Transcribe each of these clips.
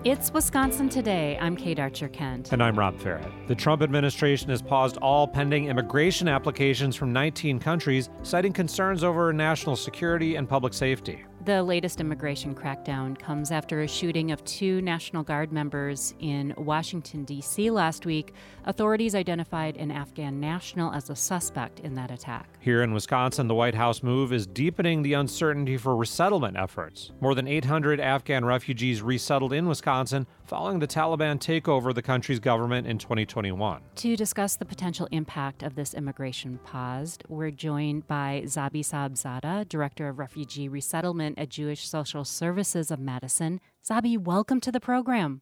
It's Wisconsin Today. I'm Kate Archer-Kent. And I'm Rob Farrett. The Trump administration has paused all pending immigration applications from 19 countries, citing concerns over national security and public safety. The latest immigration crackdown comes after a shooting of 2 National Guard members in Washington, D.C. last week. Authorities identified an Afghan national as a suspect in that attack. Here in Wisconsin, the White House move is deepening the uncertainty for resettlement efforts. More than 800 Afghan refugees resettled in Wisconsin following the Taliban takeover of the country's government in 2021. To discuss the potential impact of this immigration pause, we're joined by Zabi Saabzada, Director of Refugee Resettlement at Jewish Social Services of Madison. Zabi, welcome to the program.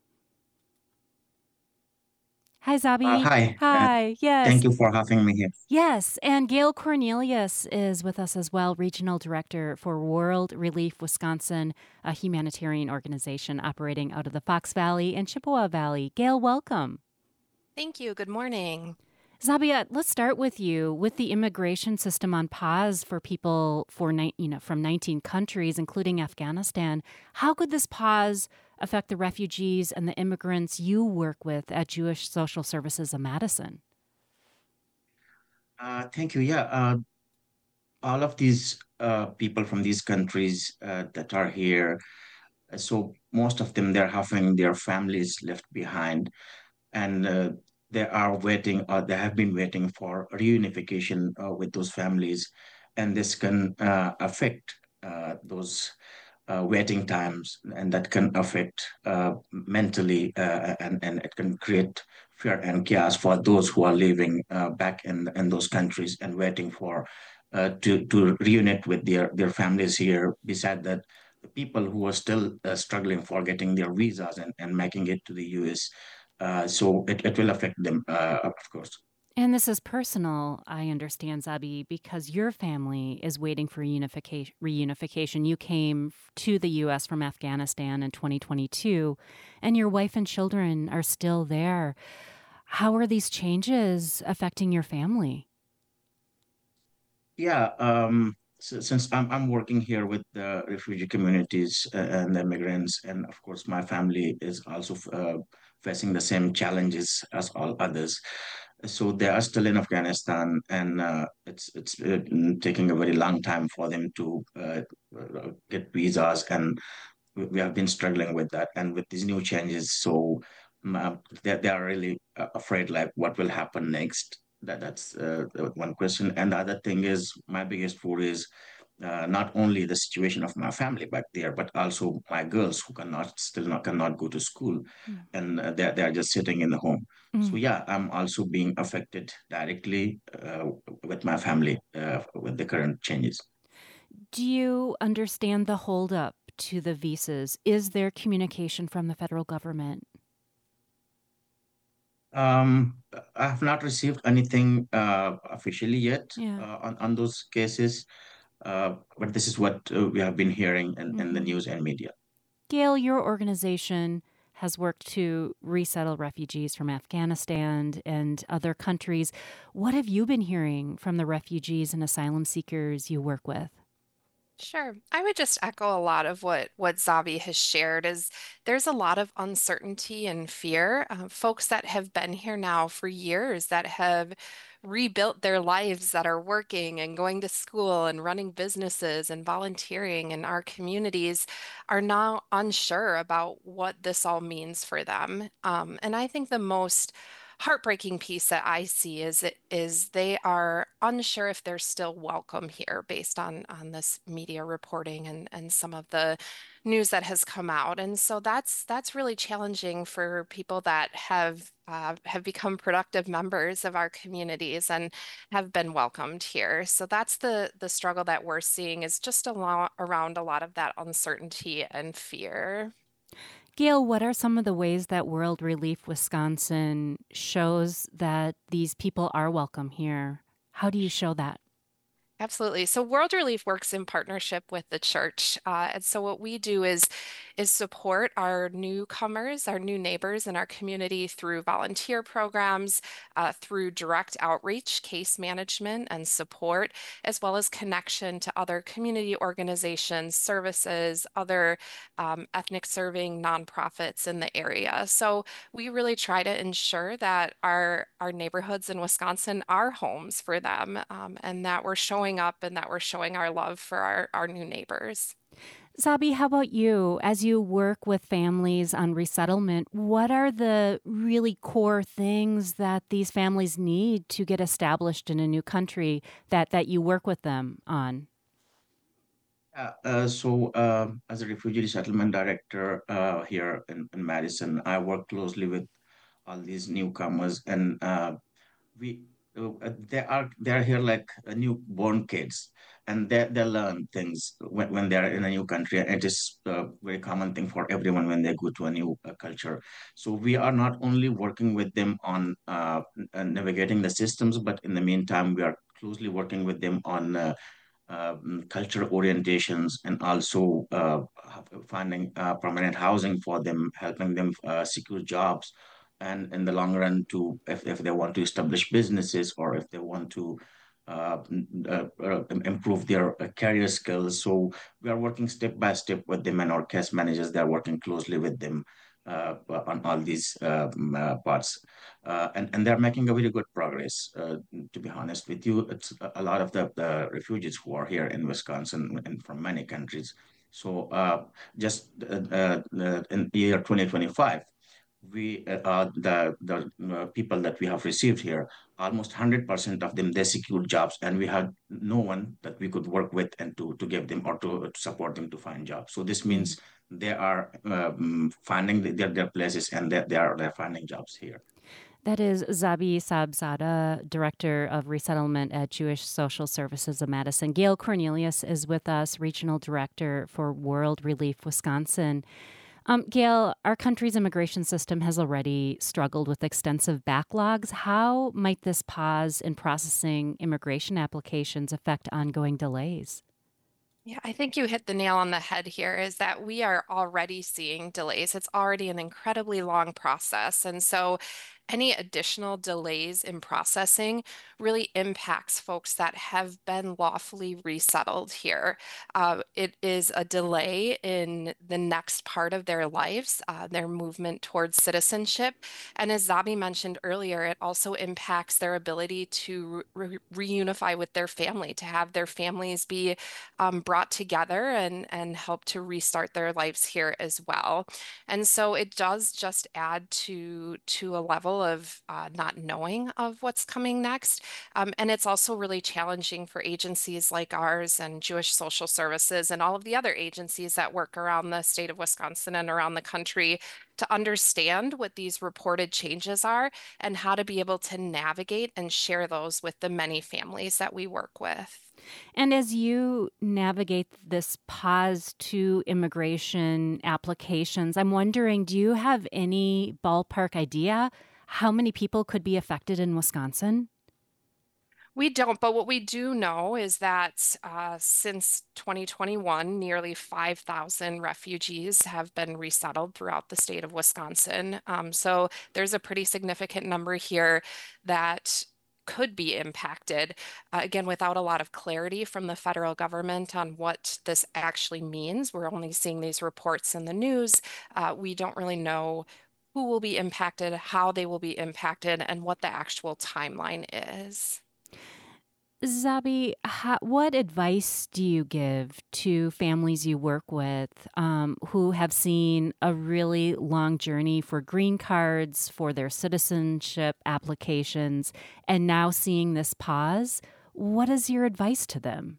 Hi, Zabi. Hi. Hi. Yes. Thank you for having me here. Yes. And Gail Cornelius is with us as well, Regional Director for World Relief Wisconsin, a humanitarian organization operating out of the Fox Valley and Chippewa Valley. Gail, welcome. Thank you. Good morning. Zabia, let's start with you. With the immigration system on pause for people from 19 countries, including Afghanistan, how could this pause affect the refugees and the immigrants you work with at Jewish Social Services of Madison? Thank you. Yeah, all of these people from these countries that are here, so most of them, they're having their families left behind, and they are waiting, or they have been waiting for reunification with those families, and this can affect those waiting times, and that can affect mentally, and it can create fear and chaos for those who are living back in those countries and waiting for to reunite with their families here. Beside that, the people who are still struggling for getting their visas and making it to the US, so it will affect them, of course. And this is personal, I understand, Zabi, because your family is waiting for reunification. You came to the U.S. from Afghanistan in 2022, and your wife and children are still there. How are these changes affecting your family? Yeah, since I'm working here with the refugee communities and the immigrants, and of course my family is also facing the same challenges as all others. So they are still in Afghanistan, and it's taking a very long time for them to get visas, and we have been struggling with that. And with these new changes, so they are really afraid, like what will happen next. That's one question. And the other thing is, my biggest worry is not only the situation of my family back there, but also my girls who cannot go to school, and they are just sitting in the home. So yeah, I'm also being affected directly with my family with the current changes. Do you understand the holdup to the visas? Is there communication from the federal government? I have not received anything officially yet Yeah. on those cases, but this is what we have been hearing in the news and media. Gail, your organization has worked to resettle refugees from Afghanistan and other countries. What have you been hearing from the refugees and asylum seekers you work with? Sure. I would just echo a lot of what Zabi has shared is there's a lot of uncertainty and fear. Folks that have been here now for years that have rebuilt their lives, that are working and going to school and running businesses and volunteering in our communities are now unsure about what this all means for them. And I think the most heartbreaking piece that I see is they are unsure if they're still welcome here based on this media reporting and some of the news that has come out. And so that's really challenging for people that have become productive members of our communities and have been welcomed here. So that's the struggle that we're seeing is just around a lot of that uncertainty and fear. Gail, what are some of the ways that World Relief Wisconsin shows that these people are welcome here? How do you show that? Absolutely. So World Relief works in partnership with the church. And so what we do is support our newcomers, our new neighbors in our community through volunteer programs, through direct outreach, case management, and support, as well as connection to other community organizations, services, other ethnic serving nonprofits in the area. So we really try to ensure that our neighborhoods in Wisconsin are homes for them, and that we're showing up and that we're showing our love for our new neighbors. Zabi, how about you? As you work with families on resettlement, what are the really core things that these families need to get established in a new country that you work with them on? As a refugee resettlement director here in Madison, I work closely with all these newcomers, and we they are here like newborn kids, and they learn things when they're in a new country. And it is a very common thing for everyone when they go to a new culture. So we are not only working with them on navigating the systems, but in the meantime, we are closely working with them on cultural orientations, and also finding permanent housing for them, helping them secure jobs, and in the long run, to if they want to establish businesses, or if they want to improve their career skills. So we are working step by step with them, and our case managers, they are working closely with them on all these parts. And they're making a very good progress. To be honest with you, it's a lot of the refugees who are here in Wisconsin and from many countries. So just in the year 2025, we the people that we have received here, almost 100% of them, they secured jobs, and we had no one that we could work with and to give them, or to support them to find jobs. So this means they are finding their places, and they're finding jobs here. That is Zabi Sabzada, Director of Resettlement at Jewish Social Services of Madison. Gail Cornelius is with us, Regional Director for World Relief Wisconsin. Gail, our country's immigration system has already struggled with extensive backlogs. How might this pause in processing immigration applications affect ongoing delays? Yeah, I think you hit the nail on the head here is that we are already seeing delays. It's already an incredibly long process. And so any additional delays in processing really impacts folks that have been lawfully resettled here. It is a delay in the next part of their lives, their movement towards citizenship. And as Zabi mentioned earlier, it also impacts their ability to reunify with their family, to have their families be brought together and help to restart their lives here as well. And so it does just add to a level of not knowing of what's coming next. And it's also really challenging for agencies like ours and Jewish Social Services and all of the other agencies that work around the state of Wisconsin and around the country to understand what these reported changes are and how to be able to navigate and share those with the many families that we work with. And as you navigate this pause to immigration applications, I'm wondering, do you have any ballpark idea how many people could be affected in Wisconsin? We don't, but what we do know is that since 2021, nearly 5,000 refugees have been resettled throughout the state of Wisconsin. So there's a pretty significant number here that could be impacted, again, without a lot of clarity from the federal government on what this actually means. We're only seeing these reports in the news. We don't really know who will be impacted, how they will be impacted, and what the actual timeline is. Zabi, what advice do you give to families you work with who have seen a really long journey for green cards, for their citizenship applications, and now seeing this pause? What is your advice to them?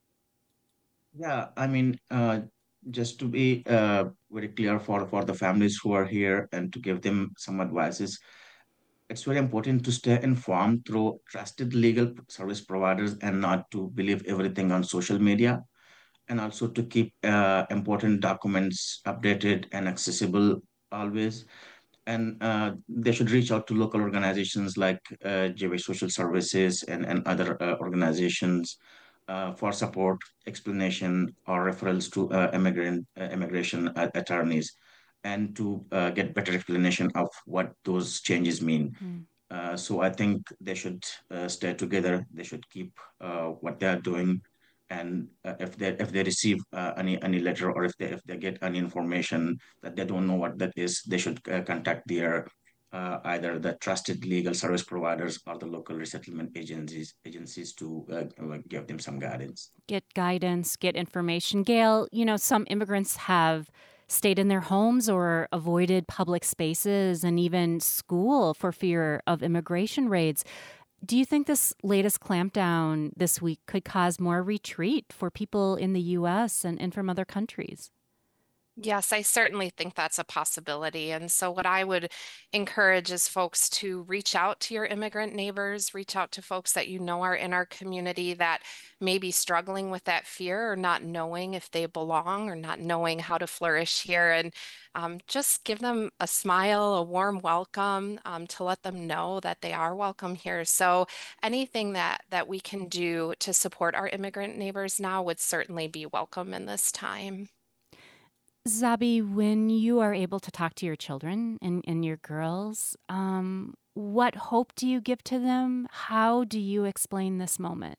Yeah, I mean, just to be very clear for the families who are here, and to give them some advices, it's very important to stay informed through trusted legal service providers, and not to believe everything on social media, and also to keep important documents updated and accessible always. And they should reach out to local organizations like Jewish Social Services, and other organizations, for support, explanation, or referrals to immigration attorneys, and to get better explanation of what those changes mean. Mm. So I think they should stay together. They should keep what they are doing, and if they receive any letter, or if they get any information that they don't know what that is, they should contact their either the trusted legal service providers or the local resettlement agencies to give them some guidance. Get guidance, get information. Gail, some immigrants have stayed in their homes or avoided public spaces and even school for fear of immigration raids. Do you think this latest clampdown this week could cause more retreat for people in the U.S. and from other countries? Yes, I certainly think that's a possibility. And so, what I would encourage is folks to reach out to your immigrant neighbors, reach out to folks that you know are in our community that may be struggling with that fear or not knowing if they belong or not knowing how to flourish here. And just give them a smile, a warm welcome to let them know that they are welcome here. So, anything that we can do to support our immigrant neighbors now would certainly be welcome in this time. Zabi, when you are able to talk to your children and your girls, what hope do you give to them? How do you explain this moment?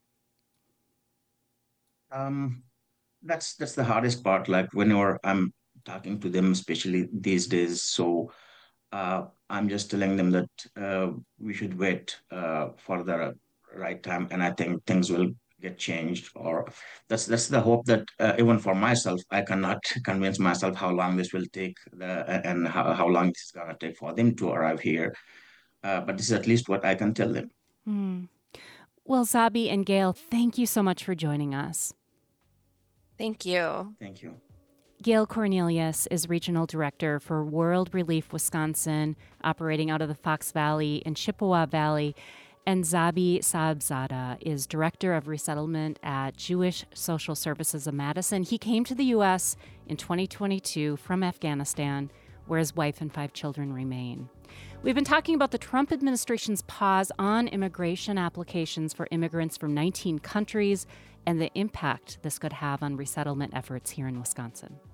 Um, that's the hardest part. Like whenever I'm talking to them, especially these days, so I'm just telling them that we should wait for the right time, and I think things will get changed. Or that's the hope that even for myself, I cannot convince myself how long this will take, and how long this is gonna take for them to arrive here. But this is at least what I can tell them. Hmm. Well, Zabi and Gail, thank you so much for joining us. Thank you. Thank you. Gail Cornelius is Regional Director for World Relief Wisconsin, operating out of the Fox Valley and Chippewa Valley. And Zabi Saabzada is Director of Resettlement at Jewish Social Services of Madison. He came to the U.S. in 2022 from Afghanistan, where his wife and 5 children remain. We've been talking about the Trump administration's pause on immigration applications for immigrants from 19 countries and the impact this could have on resettlement efforts here in Wisconsin.